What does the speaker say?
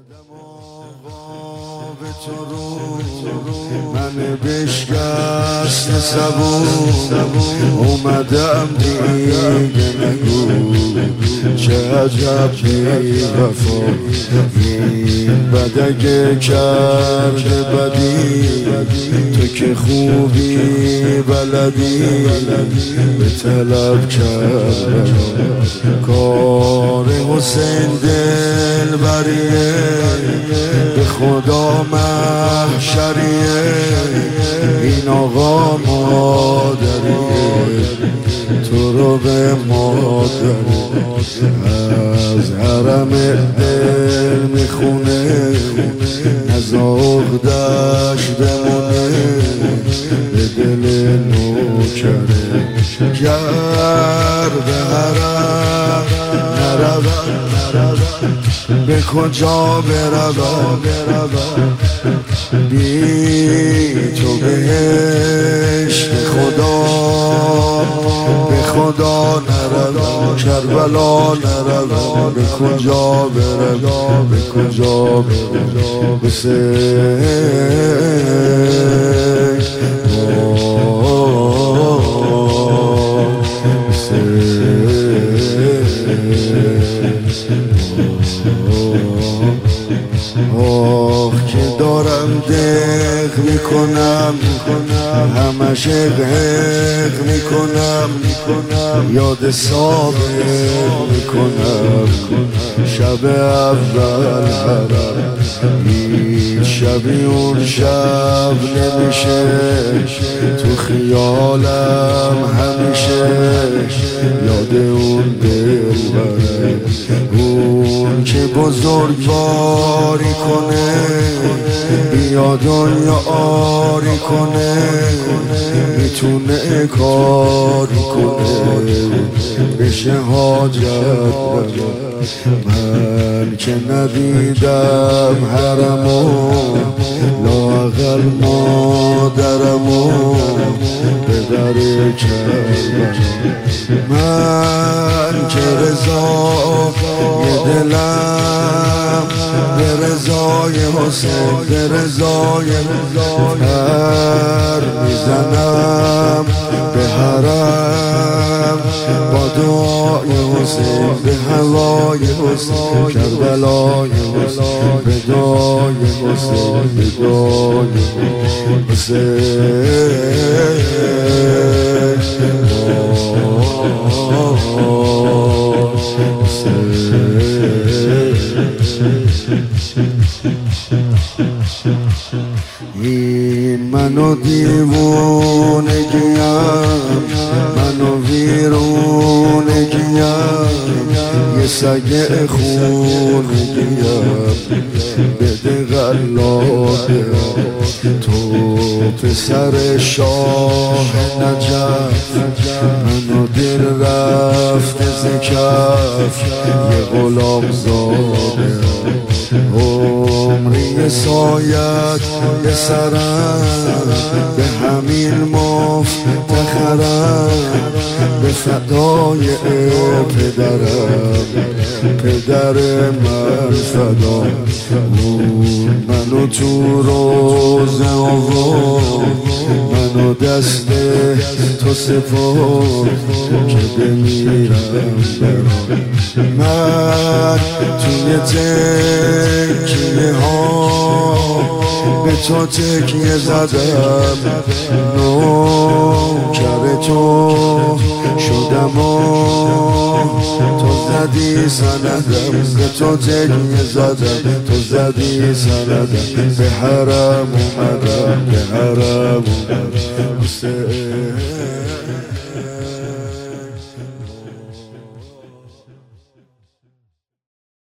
آقا به تو رو من بشکست صبور اومدم دیگه نگو چه عجب بی وفا این بد اگه کرده بدی تو که خوبی بلدی به طلب کردم کار حسین دل بریه به خدا محشریه این آقا مادریه تو رو به مادر از حرم دل میخونه از عقدش بمونه به دل نوکره گر به حرم نرود به کجا بروم بی تو بهشت خدا به خدا نروم کربلا نروم به کجا بروم به کجا بروم آه که دارم دق میکنم همش حق میکنم یاد سابق میکنم شب اول حرم هیچ شبی اون شب نمیشه تو خیالم همیشه یاد اون دل برم اون که بزرگواری کنه بیا دنیا آری کنه میتونه کاری کنه بشه حاجت من که ندیدم حرمو لااقل مادرمو به در کردم من که رضای دلم به رضای حسین به رضای هر میزنم به حرم با دعای حسین به هوای حسین کربلای حسین به دعای حسین به دعای این منو دیوونگیم منو ویرونگیم یه سگ خونگیم بده غلاده تو پسر شاه نجف منو دل رفته زکف یه غلام زاده عمری سایت به سرم به همین مفتخرم به فدای پدرم پدر من فدا اون منو تو روزه آورد منو دست تو سپرد که بمیرم برام من توی تکیه ها به تو تکیه زدم نوکر تو شدم و تو زدی سندم به تو تکیه زدم تو زدی سندم به حرم اومدم به حرم اومدم